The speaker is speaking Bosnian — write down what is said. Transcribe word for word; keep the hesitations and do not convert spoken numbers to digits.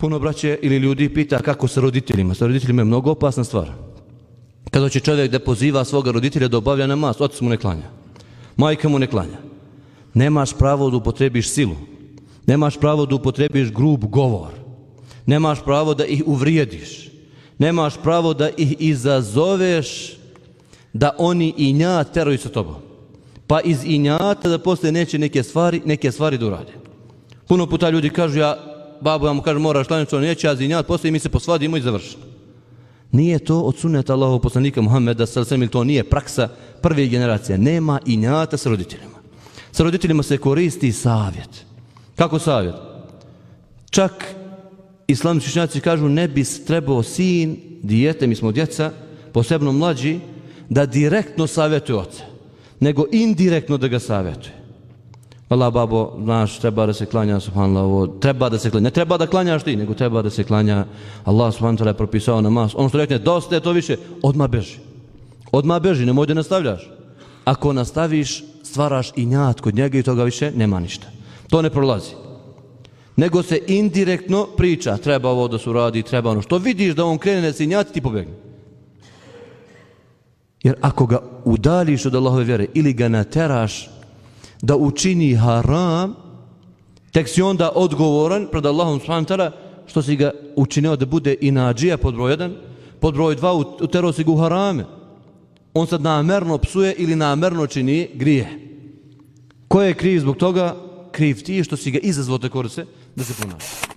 Puno braće ili ljudi pita kako sa roditeljima. Sa roditeljima je mnogo opasna stvar. Kada će čovjek da poziva svoga roditelja da obavlja namaz, otac mu ne klanja, majka mu ne klanja. Nemaš pravo da upotrebiš silu. Nemaš pravo da upotrebiš grub govor. Nemaš pravo da ih uvrijediš. Nemaš pravo da ih izazoveš da oni injat teraju sa tobom. Pa iz injata da poslije neće neke stvari, neke stvari da urade. Puno puta ljudi kažu, ja, babo, ja mu kažem, moraš klanjati, on neće, ja za injat, poslije mi se posvadimo i završimo. Nije to od sunneta Allahovog poslanika Muhameda sallallahu alejhi ve sellem, to nije praksa prve generacije. Nema injata sa roditeljima. Sa roditeljima se koristi savjet. Kako savjet? Čak islamski učenjaci kažu ne bi trebao sin, dijete, mi smo djeca, posebno mlađi, da direktno savjetuje oca, nego indirektno da ga savjetuje. Allah, babo, znaš, treba da se klanja, subhanallah, ovo, treba da se klanja. Ne treba da klanjaš ti, nego treba da se klanja. Allah subhanahu wa ta'ala je propisao namaz. Ono što rekne, dosta je to više, odmah beži. Odmah beži, nemoj da nastavljaš. Ako nastaviš, stvaraš injat kod njega i toga više nema ništa. To ne prolazi. Nego se indirektno priča, treba ovo da se uradi, treba ono. Što vidiš da on krene se injati, ti pobegni. Jer ako ga udališ od Allahove vjere ili ga nateraš da učini haram, tek si onda odgovoran pred Allahom subhanahu wa ta'ala što si ga učinio da bude inadžija pod broj jedan, pod broj dva utero si ga u harame. On sad namerno psuje ili namerno čini grije. Ko je kriv zbog toga? Kriv ti što si ga izazvao te korise da se ponaša.